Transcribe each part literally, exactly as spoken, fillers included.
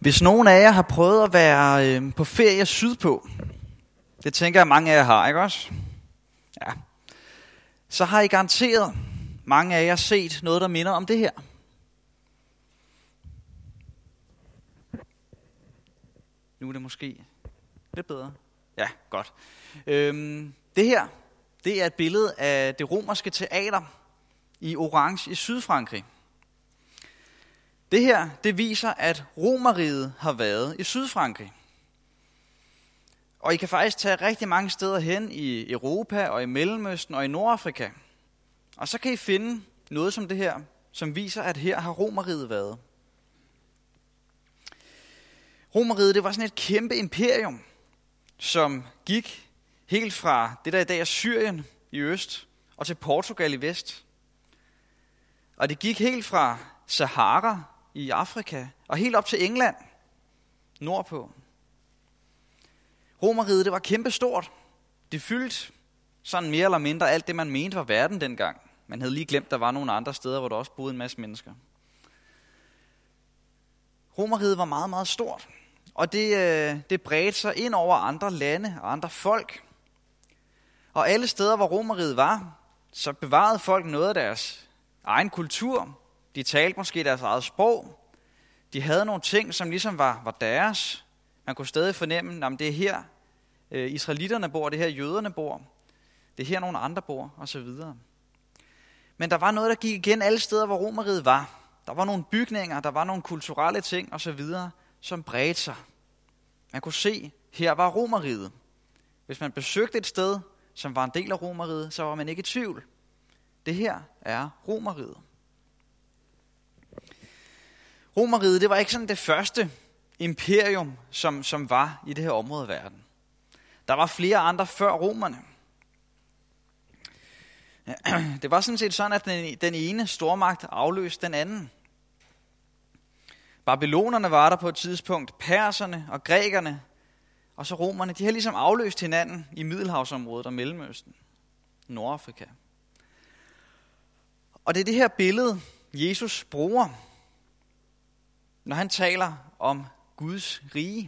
Hvis nogen af jer har prøvet at være øh, på ferie sydpå, det tænker jeg mange af jer har, ikke også? Ja. Så har I garanteret mange af jer set noget, der minder om det her. Nu er det måske lidt bedre. Ja, godt. Øhm, det her, det er et billede af det romerske teater i Orange i Sydfrankrig. Det her, det viser, at Romerriget har været i Sydfrankrig. Og I kan faktisk tage rigtig mange steder hen i Europa og i Mellemøsten og i Nordafrika. Og så kan I finde noget som det her, som viser, at her har Romerriget været. Romerriget, det var sådan et kæmpe imperium, som gik helt fra det, der i dag er Syrien i øst, og til Portugal i vest. Og det gik helt fra Sahara i Afrika, og helt op til England, nordpå. Romerriget, det var kæmpestort. Det fyldte sådan mere eller mindre alt det, man mente var verden dengang. Man havde lige glemt, der var nogle andre steder, hvor der også boede en masse mennesker. Romerriget var meget, meget stort. Og det, det bredte sig ind over andre lande og andre folk. Og alle steder, hvor Romerriget var, så bevarede folk noget af deres egen kultur. De talte måske deres eget sprog. De havde nogle ting, som ligesom var, var deres. Man kunne stadig fornemme, at det er her øh, israelitterne bor, det er her jøderne bor. Det er her nogle andre bor, osv. Men der var noget, der gik igen alle steder, hvor Romerriget var. Der var nogle bygninger, der var nogle kulturelle ting, osv., som bredte sig. Man kunne se, her var Romerriget. Hvis man besøgte et sted, som var en del af Romerriget, så var man ikke i tvivl. Det her er Romerriget. Romerriget, det var ikke sådan det første imperium, som, som var i det her område af verden. Der var flere andre før romerne. Det var sådan set sådan, at den, den ene stormagt afløste den anden. Babylonerne var der på et tidspunkt, perserne og grækerne, og så romerne, de har ligesom afløst hinanden i Middelhavsområdet og Mellemøsten, Nordafrika. Og det er det her billede, Jesus bruger, når han taler om Guds rige.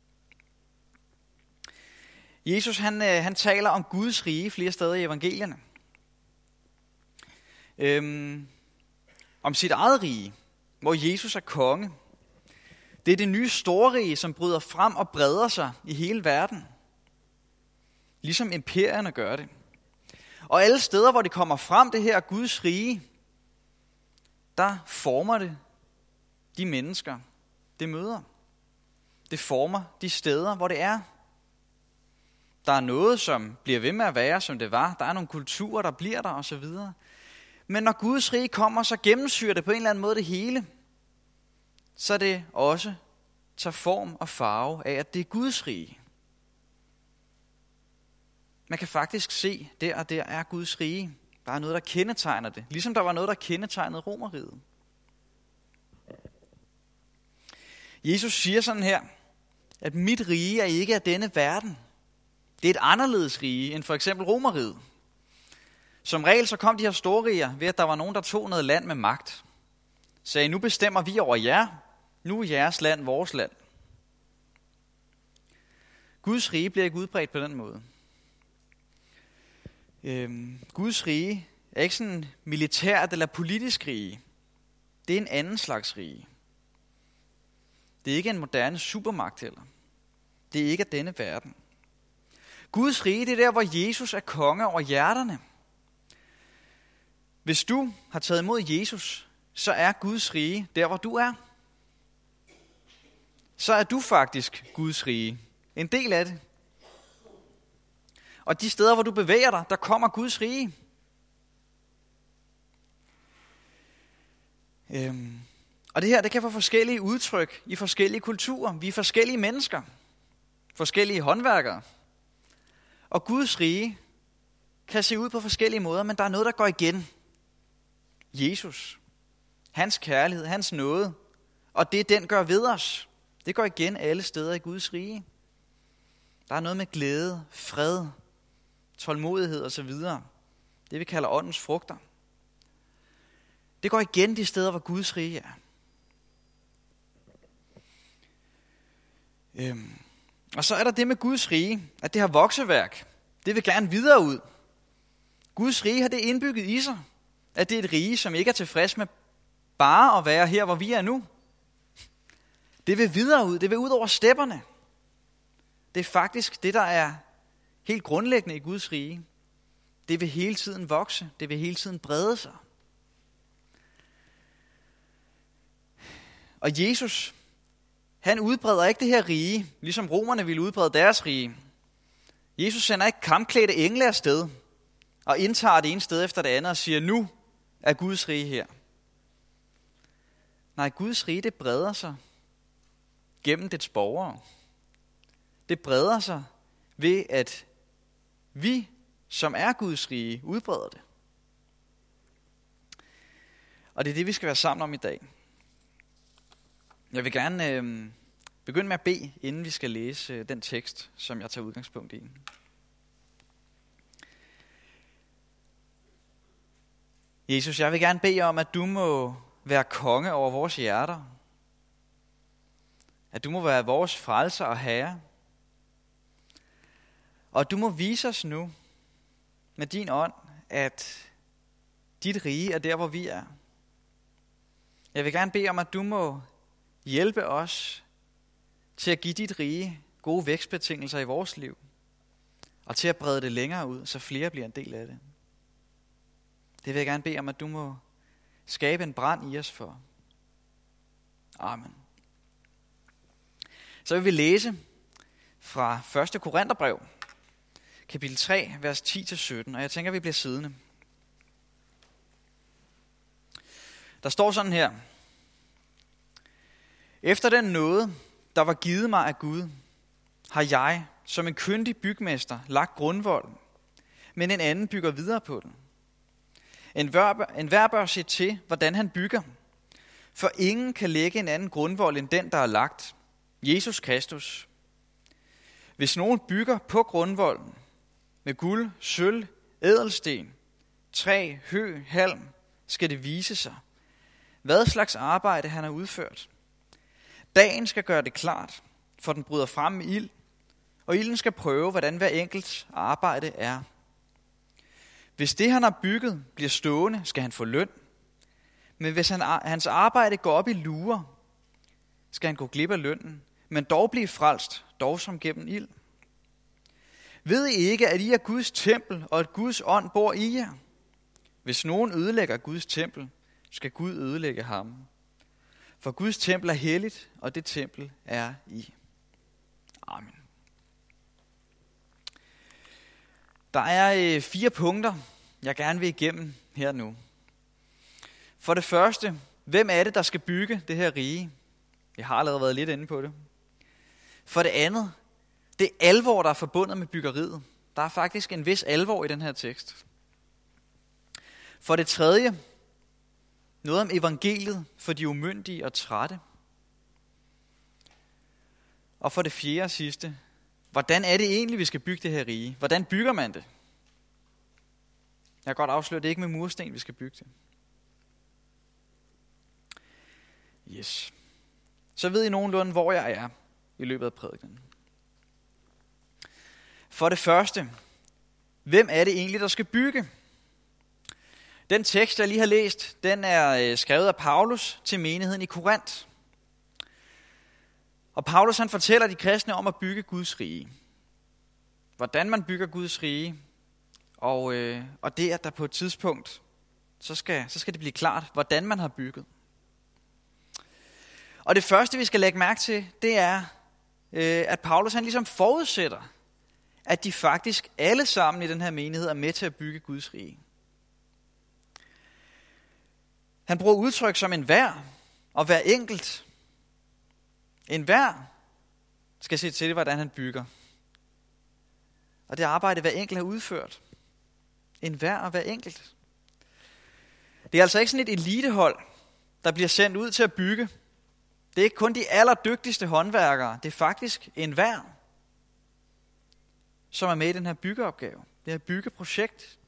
Jesus han, han taler om Guds rige flere steder i evangelierne. Øhm, om sit eget rige, hvor Jesus er konge. Det er det nye storrige, som bryder frem og breder sig i hele verden. Ligesom imperierne gør det. Og alle steder, hvor det kommer frem, det her Guds rige, der former det de mennesker, det møder. Det former de steder, hvor det er. Der er noget, som bliver ved med at være, som det var. Der er nogle kulturer, der bliver der, osv. Men når Guds rige kommer, så gennemsyrer det på en eller anden måde det hele. Så det også tager form og farve af, at det er Guds rige. Man kan faktisk se, der og der er Guds rige. Der er noget, der kendetegner det. Ligesom der var noget, der kendetegnede Romerriget. Jesus siger sådan her, at mit rige er ikke af denne verden. Det er et anderledes rige end for eksempel Romerriget. Som regel så kom de her storriger ved, at der var nogen, der tog noget land med magt. Sagde, nu bestemmer vi over jer. Nu er jeres land vores land. Guds rige bliver ikke udbredt på den måde. Øhm, Guds rige er ikke sådan militært eller politisk rige. Det er en anden slags rige. Det er ikke en moderne supermagt heller. Det er ikke af denne verden. Guds rige, det er der, hvor Jesus er konge over hjerterne. Hvis du har taget imod Jesus, så er Guds rige der, hvor du er. Så er du faktisk Guds rige. En del af det. Og de steder, hvor du bevæger dig, der kommer Guds rige. Øhm. Og det her, det kan få forskellige udtryk i forskellige kulturer. Vi er forskellige mennesker. Forskellige håndværkere. Og Guds rige kan se ud på forskellige måder, men der er noget, der går igen. Jesus. Hans kærlighed, hans nåde. Og det, den gør ved os. Det går igen alle steder i Guds rige. Der er noget med glæde, fred, tålmodighed osv. Det vi kalder åndens frugter. Det går igen de steder, hvor Guds rige er. Øhm, og så er der det med Guds rige, at det har vokseværk. Det vil gerne videre ud. Guds rige har det indbygget i sig, at det er et rige, som ikke er tilfreds med bare at være her, hvor vi er nu. Det vil videre ud, det vil ud over stepperne. Det er faktisk det, der er helt grundlæggende i Guds rige. Det vil hele tiden vokse, det vil hele tiden brede sig. Og Jesus, han udbreder ikke det her rige, ligesom romerne ville udbrede deres rige. Jesus sender ikke kampklædte engle afsted og indtager det ene sted efter det andet og siger, nu er Guds rige her. Nej, Guds rige, det breder sig gennem dets borgere. Det breder sig ved, at vi, som er Guds rige, udbreder det. Og det er det, vi skal være sammen om i dag. Jeg vil gerne øh, begynde med at bede, inden vi skal læse øh, den tekst, som jeg tager udgangspunkt i. Jesus, jeg vil gerne bede om, at du må være konge over vores hjerter. At du må være vores frelser og herre. Og du må vise os nu med din ånd, at dit rige er der, hvor vi er. Jeg vil gerne bede om, at du må hjælpe os til at give dit rige gode vækstbetingelser i vores liv. Og til at brede det længere ud, så flere bliver en del af det. Det vil jeg gerne bede om, at du må skabe en brand i os for. Amen. Så vil vi læse fra første Korintherbrev, kapitel tre, vers ti til sytten, og jeg tænker, vi bliver siddende. Der står sådan her. Efter den nåde, der var givet mig af Gud, har jeg, som en kyndig bygmester, lagt grundvolden, men en anden bygger videre på den. En hver bør se til, hvordan han bygger, for ingen kan lægge en anden grundvold end den, der er lagt, Jesus Kristus. Hvis nogen bygger på grundvolden, med guld, sølv, ædelsten, træ, hø, halm, skal det vise sig, hvad slags arbejde han har udført. Dagen skal gøre det klart, for den bryder frem med ild, og ilden skal prøve, hvordan hver enkelt arbejde er. Hvis det, han har bygget, bliver stående, skal han få løn. Men hvis han, hans arbejde går op i lurer, skal han gå glip af lønnen, men dog blive frelst, dog som gennem ild. Ved I ikke, at I er Guds tempel, og at Guds ånd bor i jer? Hvis nogen ødelægger Guds tempel, skal Gud ødelægge ham. For Guds tempel er helligt, og det tempel er I. Amen. Der er øh, fire punkter, jeg gerne vil igennem her nu. For det første, hvem er det, der skal bygge det her rige? Jeg har allerede været lidt inde på det. For det andet, det alvor, der er forbundet med byggeriet. Der er faktisk en vis alvor i den her tekst. For det tredje, noget om evangeliet for de umyndige og trætte. Og for det fjerde og sidste, hvordan er det egentlig, vi skal bygge det her rige? Hvordan bygger man det? Jeg kan godt afsløre, det er ikke med mursten, vi skal bygge det. Yes. Så ved I nogenlunde, hvor jeg er i løbet af prædikenen. For det første, hvem er det egentlig, der skal bygge? Den tekst, jeg lige har læst, den er skrevet af Paulus til menigheden i Korinth. Og Paulus han fortæller de kristne om at bygge Guds rige. Hvordan man bygger Guds rige. Og, øh, og det, at der på et tidspunkt, så skal, så skal det blive klart, hvordan man har bygget. Og det første, vi skal lægge mærke til, det er, øh, at Paulus han ligesom forudsætter, at de faktisk alle sammen i den her menighed er med til at bygge Guds rige. Han bruger udtryk som en hver og hver enkelt. En hver skal se til, hvordan han bygger. Og det arbejde, hver enkelt har udført. En hver og hver enkelt. Det er altså ikke sådan et elitehold, der bliver sendt ud til at bygge. Det er ikke kun de allerdygtigste håndværkere. Det er faktisk en hver, som er med i den her byggeopgave. Det her byggeprojekt.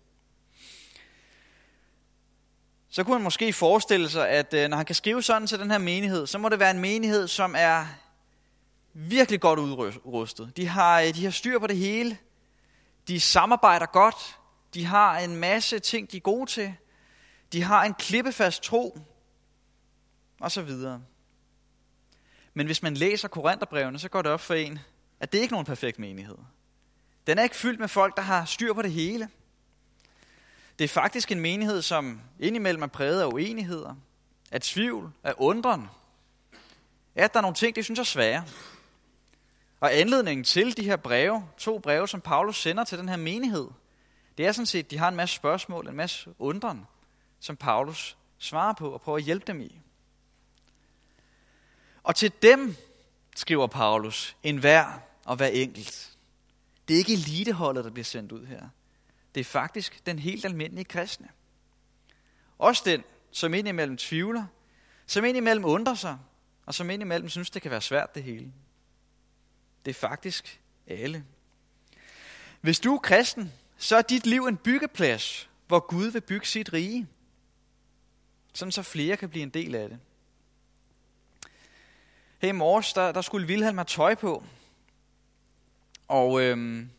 Så kunne man måske forestille sig, at når han kan skrive sådan til den her menighed, så må det være en menighed, som er virkelig godt udrustet. De har, de har styr på det hele. De samarbejder godt. De har en masse ting, de er gode til. De har en klippefast tro. Og så videre. Men hvis man læser Korinterbrevene, så går det op for en, at det ikke er nogen perfekt menighed. Den er ikke fyldt med folk, der har styr på det hele. Det er faktisk en menighed, som indimellem er præget af uenigheder, af tvivl, af undren. At der er nogle ting, de synes er svære. Og anledningen til de her breve, to breve, som Paulus sender til den her menighed, det er sådan set, at de har en masse spørgsmål, en masse undren, som Paulus svarer på og prøver at hjælpe dem i. Og til dem, skriver Paulus, en hver og hver enkelt. Det er ikke eliteholdet, der bliver sendt ud her. Det er faktisk den helt almindelige kristne. Også den, som indimellem tvivler, som indimellem undrer sig, og som indimellem synes, det kan være svært det hele. Det er faktisk alle. Hvis du er kristen, så er dit liv en byggeplads, hvor Gud vil bygge sit rige. Sådan så flere kan blive en del af det. Her i morges, der, der skulle Vilhelm have tøj på. Og, øhm,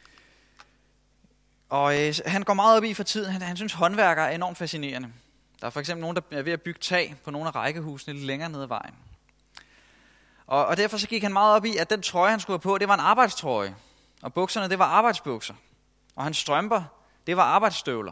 og øh, han går meget op i for tiden. Han, han synes, håndværkere er enormt fascinerende. Der er for eksempel nogen, der er ved at bygge tag på nogle af rækkehusene lidt længere nede ad vejen. Og, og derfor så gik han meget op i, at den trøje, han skulle have på, det var en arbejdstrøje. Og bukserne, det var arbejdsbukser. Og hans strømper, det var arbejdsstøvler.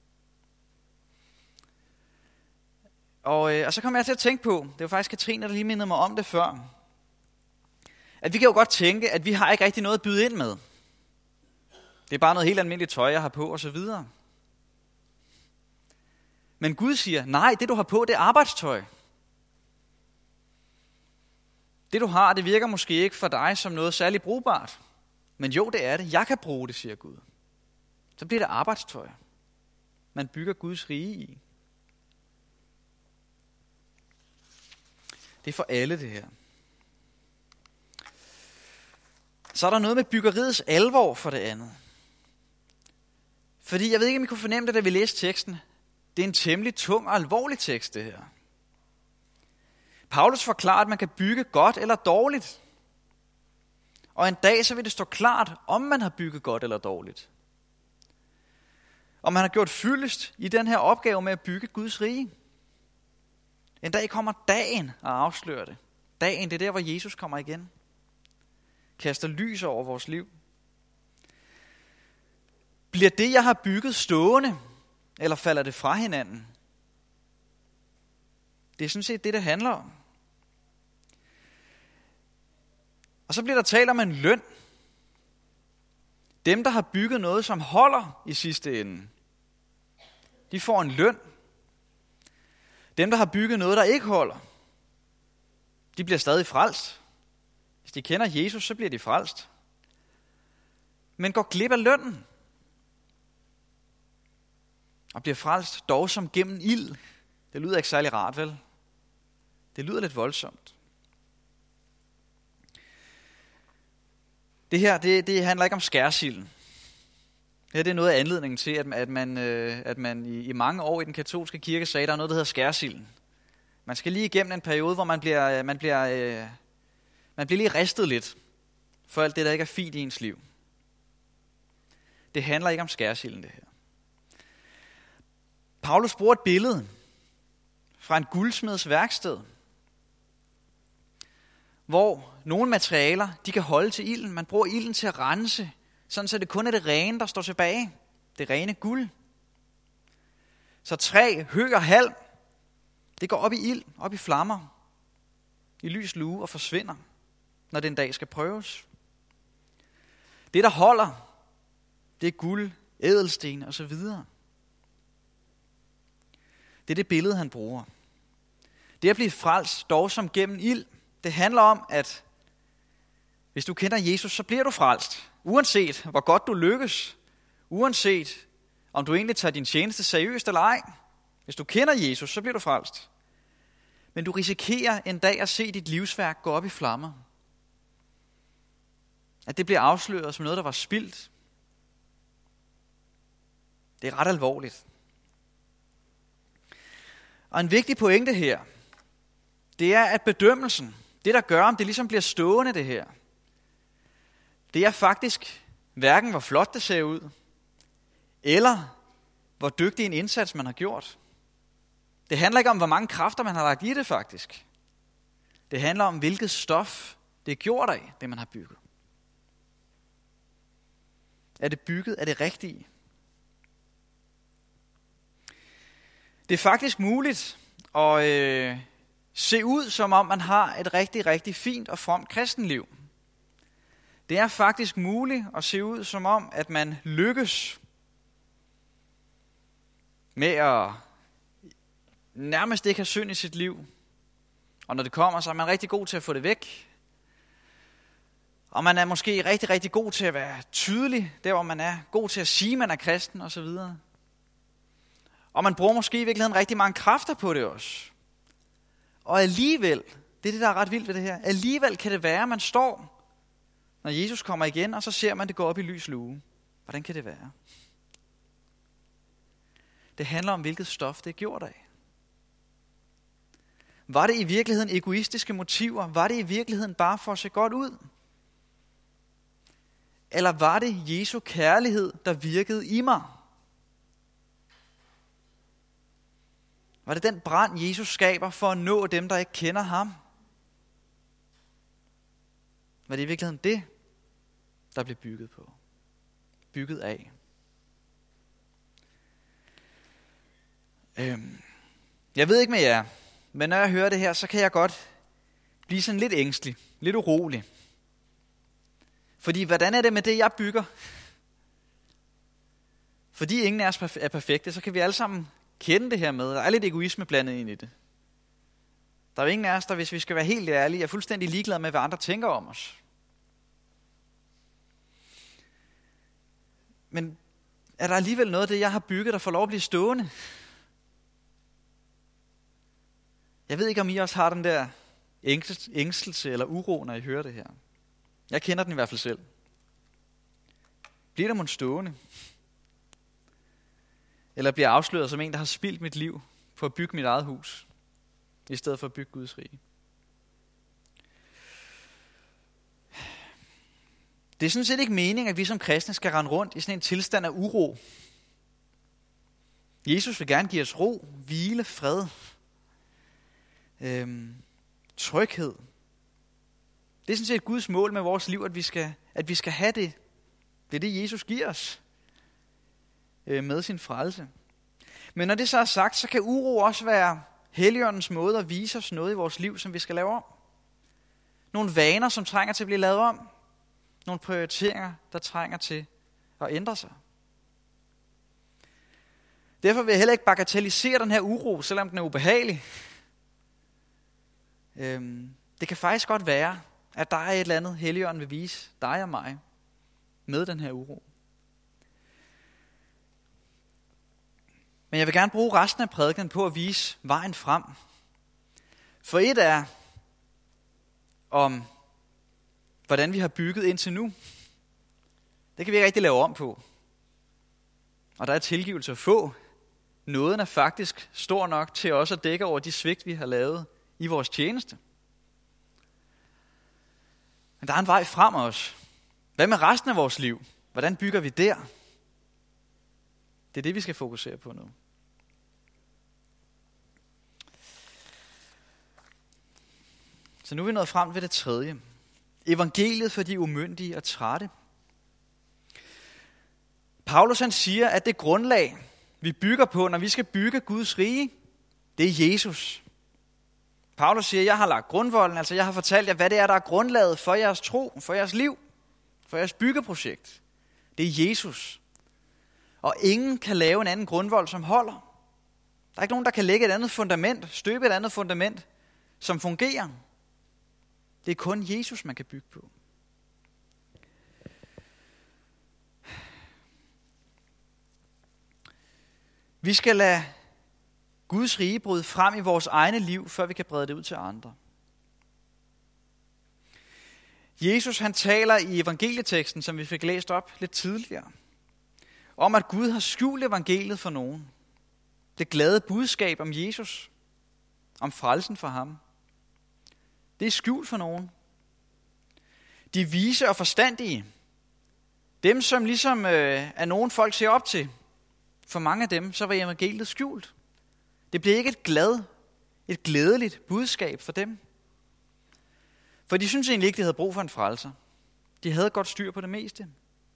Og, øh, og så kom jeg til at tænke på, det var faktisk Katrine, der lige mindede mig om det før, at vi kan jo godt tænke, at vi har ikke rigtig noget at byde ind med. Det er bare noget helt almindeligt tøj, jeg har på, og så videre. Men Gud siger, nej, det du har på, det er arbejdstøj. Det du har, det virker måske ikke for dig som noget særligt brugbart. Men jo, det er det. Jeg kan bruge det, siger Gud. Så bliver det arbejdstøj. Man bygger Guds rige i. Det er for alle det her. Så er der noget med byggeriets alvor for det andet. Fordi jeg ved ikke, om I kunne fornemme det, da vi læste teksten. Det er en temmelig tung og alvorlig tekst, det her. Paulus forklarer, at man kan bygge godt eller dårligt. Og en dag så vil det stå klart, om man har bygget godt eller dårligt. Og man har gjort fyldest i den her opgave med at bygge Guds rige. En dag kommer dagen og afslører det. Dagen, det er der, hvor Jesus kommer igen. Kaster lys over vores liv. Bliver det, jeg har bygget, stående, eller falder det fra hinanden? Det er sådan set det, det handler om. Og så bliver der talt om en løn. Dem, der har bygget noget, som holder i sidste ende, de får en løn. Dem, der har bygget noget, der ikke holder, de bliver stadig frelst. Hvis de kender Jesus, så bliver de frelst. Men går glip af lønnen. Og bliver frelst dog som gennem ild. Det lyder ikke særlig rart, vel? Det lyder lidt voldsomt. Det her, det, det handler ikke om skærsilden. Det her det er noget af anledningen til, at, at man, øh, at man i, i mange år i den katolske kirke sagde, at der er noget, der hedder skærsilden. Man skal lige igennem en periode, hvor man bliver, man bliver, øh, man bliver lige ristet lidt for alt det, der ikke er fint i ens liv. Det handler ikke om skærsilden, det her. Paulus bruger et billede fra en guldsmeds værksted, hvor nogle materialer, de kan holde til ilden. Man bruger ilden til at rense, sådan så det kun er det rene, der står tilbage. Det rene guld. Så træ, høg og halm, det går op i ild, op i flammer, i lys lue og forsvinder, når den dag skal prøves. Det, der holder, det er guld, ædelsten og så videre. Det er det billede, han bruger. Det at blive frelst, dog som gennem ild, det handler om, at hvis du kender Jesus, så bliver du frelst. Uanset hvor godt du lykkes. Uanset om du egentlig tager din tjeneste seriøst eller ej. Hvis du kender Jesus, så bliver du frelst. Men du risikerer en dag at se dit livsværk gå op i flammer. At det bliver afsløret som noget, der var spildt. Det er ret alvorligt. Og en vigtig pointe her, det er, at bedømmelsen, Det, der gør, om det ligesom bliver stående, det her, det er faktisk hverken, hvor flot det ser ud, eller hvor dygtig en indsats, man har gjort. Det handler ikke om, hvor mange kræfter, man har lagt i det, faktisk. Det handler om, hvilket stof det er gjort af, det man har bygget. Er det bygget af det rigtige? Det er faktisk muligt at øh, se ud, som om man har et rigtig, rigtig fint og fromt kristenliv. Det er faktisk muligt at se ud, som om, at man lykkes med at nærmest ikke have synd i sit liv. Og når det kommer, så er man rigtig god til at få det væk. Og man er måske rigtig, rigtig god til at være tydelig, der hvor man er. God til at sige, at man er kristen osv. Og man bruger måske i virkeligheden rigtig mange kræfter på det også. Og alligevel, det er det, der er ret vildt ved det her, alligevel kan det være, at man står, når Jesus kommer igen, og så ser man, det går op i lys lue. Hvordan kan det være? Det handler om, hvilket stof det er gjort af. Var det i virkeligheden egoistiske motiver? Var det i virkeligheden bare for at se godt ud? Eller var det Jesu kærlighed, der virkede i mig? Var det den brand, Jesus skaber for at nå dem, der ikke kender ham? Var det i virkeligheden det, der blev bygget på? Bygget af? Øhm. Jeg ved ikke med jer, men når jeg hører det her, så kan jeg godt blive sådan lidt ængstelig, lidt urolig. Fordi hvordan er det med det, jeg bygger? Fordi ingen af os er perfekte, så kan vi alle sammen kende det her med. Der er lidt egoisme blandet ind i det. Der er jo ingen af os, der, hvis vi skal være helt ærlige, er fuldstændig ligeglade med, hvad andre tænker om os. Men er der alligevel noget af det, jeg har bygget, der får lov at blive stående? Jeg ved ikke, om I også har den der ængstelse eller uro, når I hører det her. Jeg kender den i hvert fald selv. Bliver der mon stående? Eller bliver afsløret som en, der har spildt mit liv på at bygge mit eget hus, i stedet for at bygge Guds rige? Det er sådan set ikke meningen, at vi som kristne skal rende rundt i sådan en tilstand af uro. Jesus vil gerne give os ro, hvile, fred, øhm, tryghed. Det er sådan set Guds mål med vores liv, at vi skal, at vi skal have det. Det er det, Jesus giver os øh, med sin frelse. Men når det så er sagt, så kan uro også være Helligåndens måde at vise os noget i vores liv, som vi skal lave om. Nogle vaner, som trænger til at blive lavet om. Nogle prioriteringer, der trænger til at ændre sig. Derfor vil jeg heller ikke bagatellisere den her uro, selvom den er ubehagelig. Øhm, det kan faktisk godt være, at der er et eller andet, Helligånden vil vise dig og mig med den her uro. Men jeg vil gerne bruge resten af prædikenen på at vise vejen frem. For et er om, hvordan vi har bygget indtil nu. Det kan vi ikke rigtig lave om på. Og der er tilgivelse at få. Nåden er faktisk stor nok til også at dække over de svigt, vi har lavet i vores tjeneste. Men der er en vej frem os. Hvad med resten af vores liv? Hvordan bygger vi der? Det er det, vi skal fokusere på nu. Så nu er vi nået frem ved det tredje. Evangeliet for de umyndige og trætte. Paulus han siger, at det grundlag, vi bygger på, når vi skal bygge Guds rige, det er Jesus. Paulus siger, at jeg har lagt grundvolden, altså jeg har fortalt jer, hvad det er, der er grundlaget for jeres tro, for jeres liv, for jeres byggeprojekt. Det er Jesus. Og ingen kan lave en anden grundvold, som holder. Der er ikke nogen, der kan lægge et andet fundament, støbe et andet fundament, som fungerer. Det er kun Jesus, man kan bygge på. Vi skal lade Guds rige bryde frem i vores egne liv, før vi kan brede det ud til andre. Jesus han taler i evangelieteksten, som vi fik læst op lidt tidligere, om at Gud har skjult evangeliet for nogen. Det glade budskab om Jesus, om frelsen for ham. det er skjult for nogen. De vise og forstandige, dem som ligesom øh, er nogen folk ser op til, for mange af dem, så var evangeliet skjult. Det blev ikke et glad, et glædeligt budskab for dem. For de synes egentlig ikke, de havde brug for en frelser. De havde godt styr på det meste.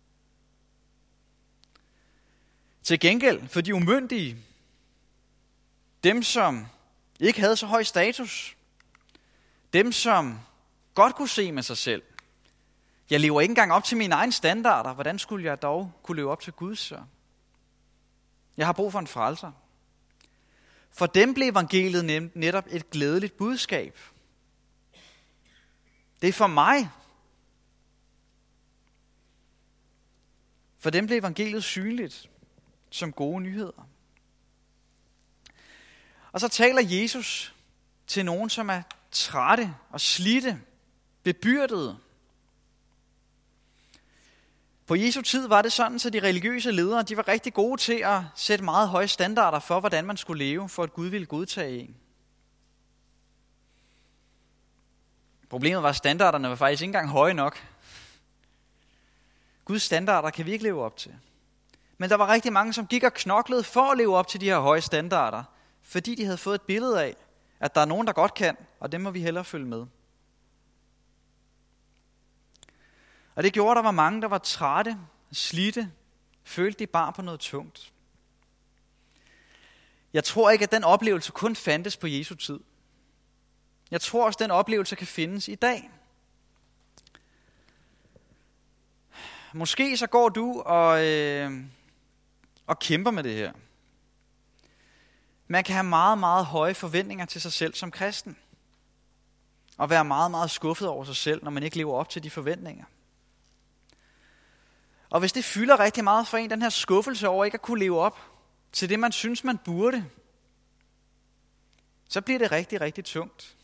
Til gengæld for de umyndige, dem som ikke havde så høj status, dem som godt kunne se med sig selv, jeg lever ikke engang op til mine egne standarder, hvordan skulle jeg dog kunne leve op til Guds så? Jeg har brug for en frelser. For dem blev evangeliet netop et glædeligt budskab. Det er for mig. For dem blev evangeliet synligt som gode nyheder. Og så taler Jesus til nogen, som er trætte og slidte, bebyrdede. På Jesu tid var det sådan, så de religiøse ledere, de var rigtig gode til at sætte meget høje standarder for, hvordan man skulle leve, for at Gud ville godtage en. Problemet var, at standarderne var faktisk ikke engang høje nok. Guds standarder kan vi ikke leve op til. Men der var rigtig mange, som gik og knoklede for at leve op til de her høje standarder, fordi de havde fået et billede af, at der er nogen, der godt kan, og dem må vi hellere følge med. Og det gjorde, at der var mange, der var trætte, slidte, følte de bar på noget tungt. Jeg tror ikke, at den oplevelse kun fandtes på Jesu tid. Jeg tror også, at den oplevelse kan findes i dag. Måske så går du og, øh, og kæmper med det her. Man kan have meget, meget høje forventninger til sig selv som kristen. Og være meget, meget skuffet over sig selv, når man ikke lever op til de forventninger. Og hvis det fylder rigtig meget for en, den her skuffelse over ikke at kunne leve op til det, man synes, man burde, så bliver det rigtig, rigtig tungt.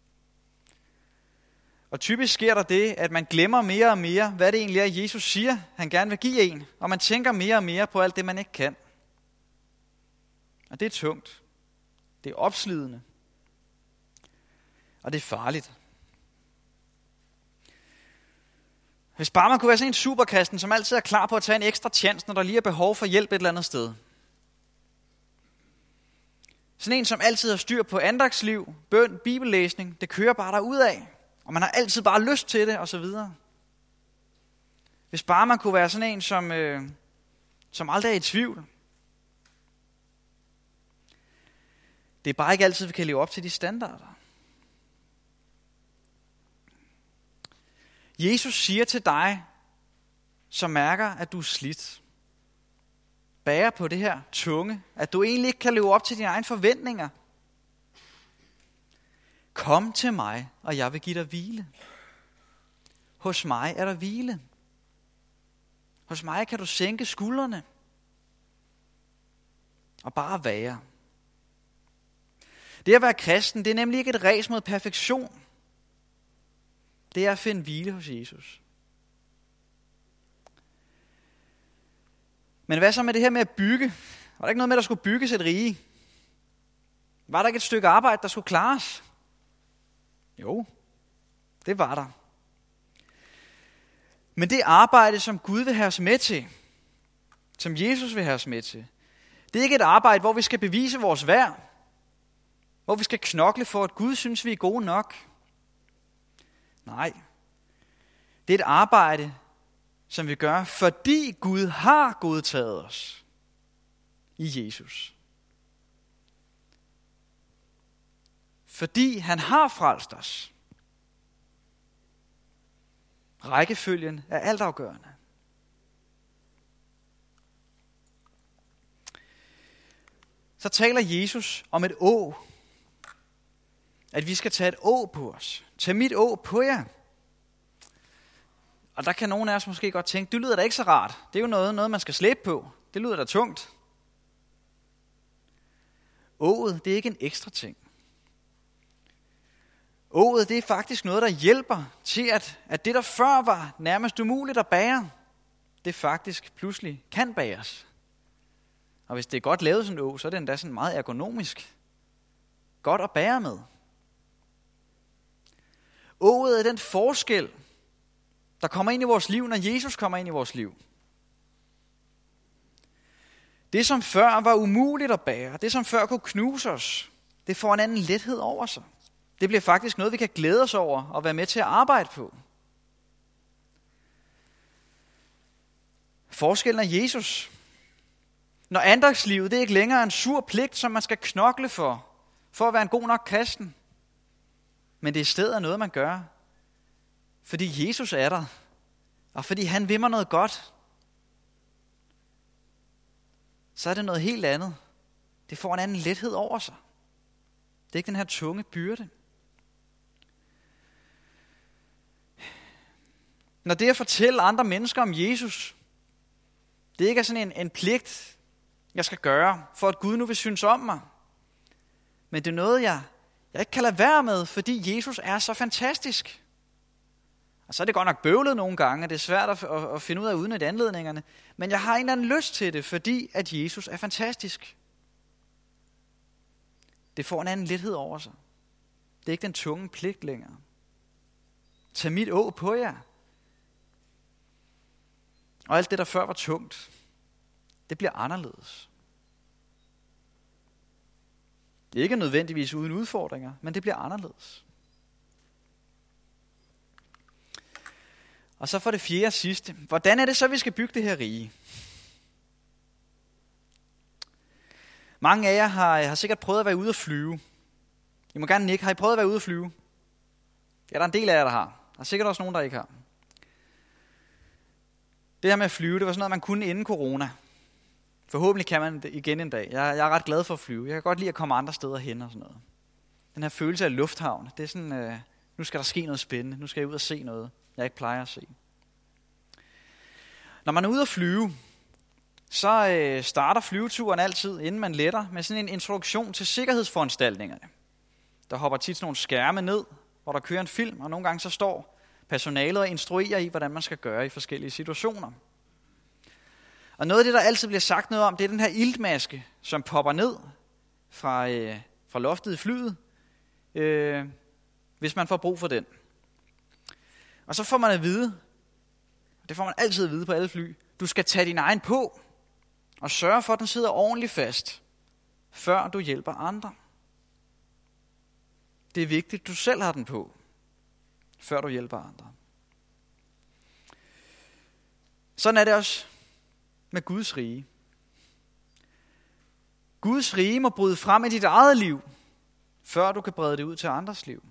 Og typisk sker der det, at man glemmer mere og mere, hvad det egentlig er, Jesus siger, han gerne vil give en. Og man tænker mere og mere på alt det, man ikke kan. Og det er tungt. Det er opslidende. Og det er farligt. Hvis bare man kunne være sådan en superkristen, som altid er klar på at tage en ekstra chance, når der lige er behov for hjælp et eller andet sted. Sådan en, som altid har styr på andagsliv, bøn, bibellæsning, det kører bare derudad. Og man har altid bare lyst til det, og så videre. Hvis bare man kunne være sådan en, som, øh, som aldrig er i tvivl. Det er bare ikke altid, vi kan leve op til de standarder. Jesus siger til dig, som mærker, at du er slidt, bærer på det her tunge, at du egentlig ikke kan leve op til dine egne forventninger. Kom til mig, og jeg vil give dig hvile. Hos mig er der hvile. Hos mig kan du sænke skuldrene og bare være. Det at være kristen, det er nemlig ikke et ræs mod perfektion. Det er at finde hvile hos Jesus. Men hvad så med det her med at bygge? Var der ikke noget med, at der skulle bygges et rige? Var der ikke et stykke arbejde, der skulle klares? Jo, det var der. Men det arbejde, som Gud vil have os med til, som Jesus vil have os med til, det er ikke et arbejde, hvor vi skal bevise vores værd, hvor vi skal knokle for, at Gud synes, vi er gode nok. Nej, det er et arbejde, som vi gør, fordi Gud har godtaget os i Jesus. Fordi han har frelst os. Rækkefølgen er altafgørende. Så taler Jesus om et å. At vi skal tage et å på os. Tag mit å på jer. Og der kan nogen af os måske godt tænke, det lyder da ikke så rart. Det er jo noget, noget man skal slæbe på. Det lyder da tungt. Ået, det er ikke en ekstra ting. Ået, det er faktisk noget, der hjælper til, at, at det, der før var nærmest umuligt at bære, det faktisk pludselig kan bæres. Og hvis det er godt lavet sådan en å, så er det endda sådan meget ergonomisk. Godt at bære med. Ået er den forskel, der kommer ind i vores liv, når Jesus kommer ind i vores liv. Det, som før var umuligt at bære, det, som før kunne knuse os, det får en anden lethed over sig. Det bliver faktisk noget, vi kan glæde os over og være med til at arbejde på. Forskellen er Jesus. Når andagslivet, det er ikke længere en sur pligt, som man skal knokle for, for at være en god nok kristen. Men det er i stedet noget, man gør, fordi Jesus er der, og fordi han vil mig noget godt. Så er det noget helt andet. Det får en anden lethed over sig. Det er ikke den her tunge byrde. Når det at fortælle andre mennesker om Jesus, det ikke er sådan en, en pligt, jeg skal gøre, for at Gud nu vil synes om mig. Men det er noget, jeg, jeg ikke kan lade være med, fordi Jesus er så fantastisk. Og så er det godt nok bøvlet nogle gange, og det er svært at, at, at finde ud af uden et anledningerne. Men jeg har en eller anden lyst til det, fordi at Jesus er fantastisk. Det får en anden lethed over sig. Det er ikke den tunge pligt længere. Tag mit å på jer. Og alt det, der før var tungt, det bliver anderledes. Det er ikke nødvendigvis uden udfordringer, men det bliver anderledes. Og så for det fjerde og sidste. Hvordan er det så, vi skal bygge det her rige? Mange af jer har, har sikkert prøvet at være ude at flyve. I må gerne nikke. Har I prøvet at være ude at flyve? Ja, der er en del af jer, der har. Der er sikkert også nogen, der ikke har. Det her med at flyve, det var sådan noget, man kunne inden corona. Forhåbentlig kan man det igen en dag. Jeg, jeg er ret glad for at flyve. Jeg kan godt lide at komme andre steder hen og sådan noget. Den her følelse af lufthavn, det er sådan, øh, nu skal der ske noget spændende. Nu skal jeg ud og se noget, jeg ikke plejer at se. Når man er ude at flyve, så øh, starter flyveturen altid, inden man letter, med sådan en introduktion til sikkerhedsforanstaltningerne. Der hopper tit sådan nogle skærme ned, hvor der kører en film, og nogle gange så står personalet og instruerer i, hvordan man skal gøre i forskellige situationer. Og noget af det, der altid bliver sagt noget om, det er den her iltmaske, som popper ned fra, øh, fra loftet i flyet, øh, hvis man får brug for den. Og så får man at vide, det får man altid at vide på alle fly, du skal tage din egen på, og sørge for, at den sidder ordentligt fast, før du hjælper andre. Det er vigtigt, at du selv har den på, før du hjælper andre. Sådan er det også med Guds rige. Guds rige må bryde frem i dit eget liv, før du kan brede det ud til andres liv.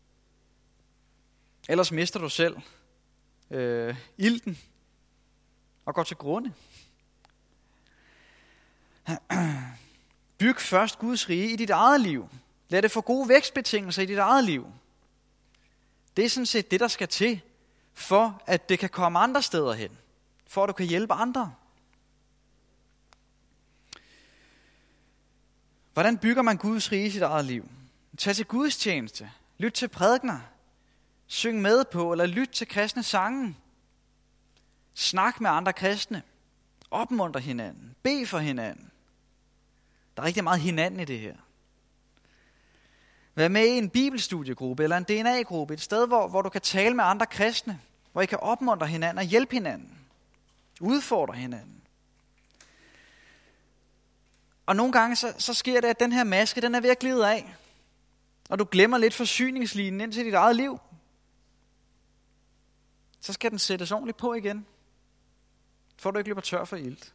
Ellers mister du selv øh, ilten og går til grunde. Byg først Guds rige i dit eget liv. Lad det få gode vækstbetingelser i dit eget liv. Det er sådan set det, der skal til, for at det kan komme andre steder hen. For at du kan hjælpe andre. Hvordan bygger man Guds rige i sit eget liv? Tag til Guds tjeneste. Lyt til prædikener. Syng med på, eller lyt til kristne sange. Snak med andre kristne. Opmuntre hinanden. Bed for hinanden. Der er rigtig meget hinanden i det her. Vær med i en bibelstudiegruppe eller en D N A-gruppe. Et sted, hvor, hvor du kan tale med andre kristne. Hvor I kan opmuntre hinanden og hjælpe hinanden. Udfordre hinanden. Og nogle gange så, så sker det, at den her maske, den er ved at glide af. Og du glemmer lidt forsyningslinjen ind til dit eget liv. Så skal den sættes ordentligt på igen. For du ikke løber tør for ilt.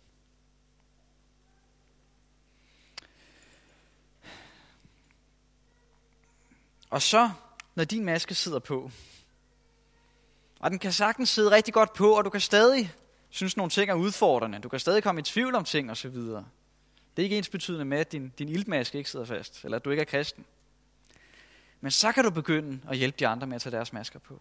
Og så, når din maske sidder på, og den kan sagtens sidde rigtig godt på, og du kan stadig synes, nogle ting er udfordrende. Du kan stadig komme i tvivl om ting osv. Det er ikke ensbetydende med, at din, din iltmaske ikke sidder fast, eller at du ikke er kristen. Men så kan du begynde at hjælpe de andre med at tage deres masker på.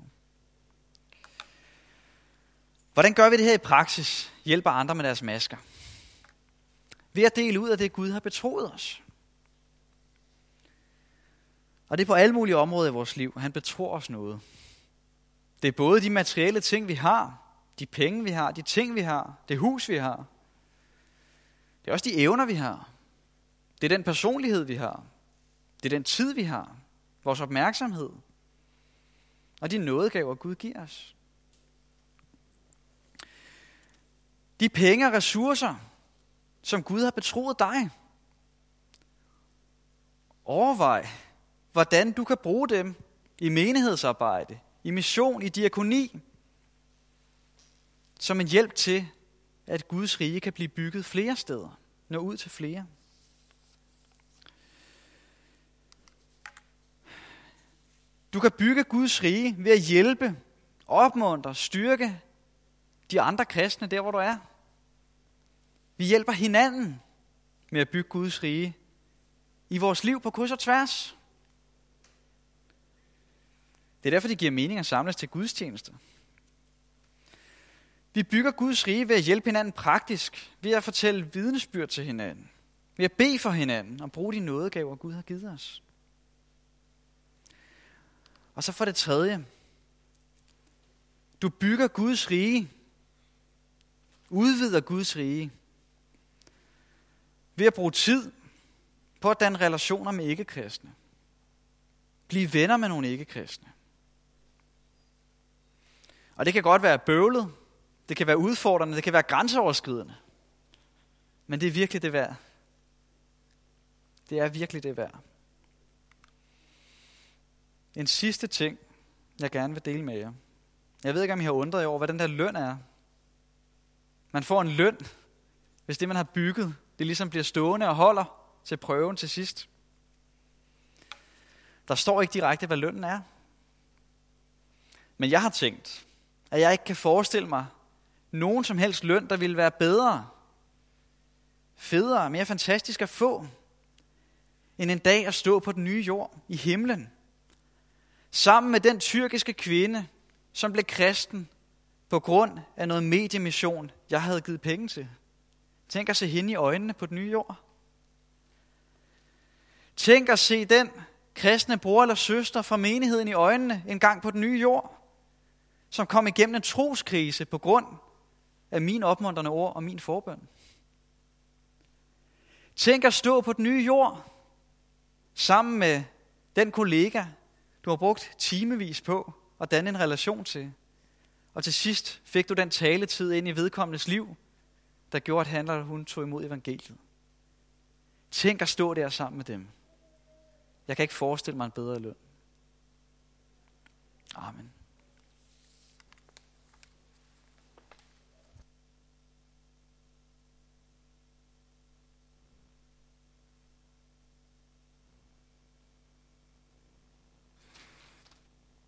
Hvordan gør vi det her i praksis? Hjælper andre med deres masker. Ved at dele ud af det, Gud har betroet os. Og det er på alle mulige områder i vores liv. Han betror os noget. Det er både de materielle ting, vi har, de penge, vi har, de ting, vi har, det hus, vi har. Det er også de evner, vi har. Det er den personlighed, vi har. Det er den tid, vi har. Vores opmærksomhed. og de nådegaver, Gud giver os. De penge og ressourcer, som Gud har betroet dig. Overvej, hvordan du kan bruge dem i menighedsarbejde, i mission, i diakoni, som en hjælp til, at Guds rige kan blive bygget flere steder, nå ud til flere. Du kan bygge Guds rige ved at hjælpe, opmuntre, styrke de andre kristne der, hvor du er. Vi hjælper hinanden med at bygge Guds rige i vores liv på kryds og tværs. Det er derfor, det giver mening at samles til gudstjenester. Vi bygger Guds rige ved at hjælpe hinanden praktisk, ved at fortælle vidnesbyrd til hinanden, ved at bede for hinanden og bruge de nådegaver, Gud har givet os. Og så for det tredje, du bygger Guds rige, udvider Guds rige, ved at bruge tid på at danne relationer med ikke-kristne. Blive venner med nogle ikke-kristne. Og det kan godt være bøvlet, det kan være udfordrende, det kan være grænseoverskridende. Men det er virkelig det værd. Det er virkelig det værd. En sidste ting, jeg gerne vil dele med jer. Jeg ved ikke, om I har undret jer over, hvad den der løn er. Man får en løn, hvis det, man har bygget, det ligesom bliver stående og holder til prøven til sidst. Der står ikke direkte, hvad lønnen er. Men jeg har tænkt, at jeg ikke kan forestille mig nogen som helst løn, der ville være bedre, federe, mere fantastisk at få, end en dag at stå på den nye jord i himlen, sammen med den tyrkiske kvinde, som blev kristen på grund af noget mediemission, jeg havde givet penge til. Tænk at se hende i øjnene på den nye jord. Tænk at se den kristne bror eller søster fra menigheden i øjnene en gang på den nye jord, som kom igennem en troskrise på grund af mine opmuntrende ord og min forbøn. Tænk at stå på den nye jord sammen med den kollega, du har brugt timevis på at danne en relation til. Og til sidst fik du den taletid ind i vedkommendes liv, der gjorde, at han eller hun tog imod evangeliet. Tænk at stå der sammen med dem. Jeg kan ikke forestille mig en bedre løn. Amen.